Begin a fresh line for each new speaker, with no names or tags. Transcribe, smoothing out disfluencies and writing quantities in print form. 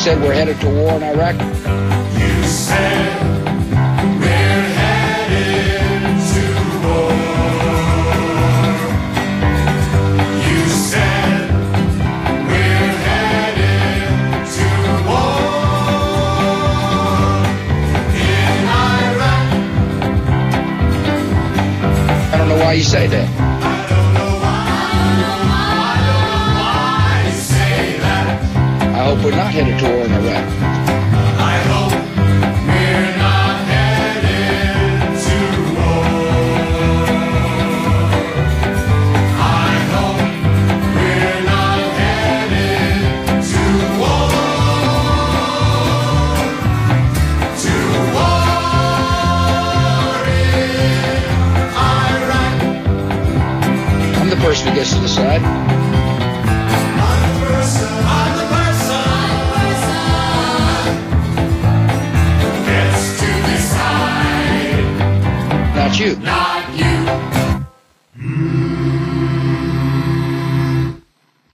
said we're headed to war in Iraq?
You said we're headed to war. You said we're headed to war in Iraq.
I don't know why you say that. I hope we're not headed to war in Iraq.
I hope we're not headed to war. I hope we're not headed to war. To war in Iraq.
I'm the person who gets to decide.
I'm the person gets to decide.
Not you.
Not you.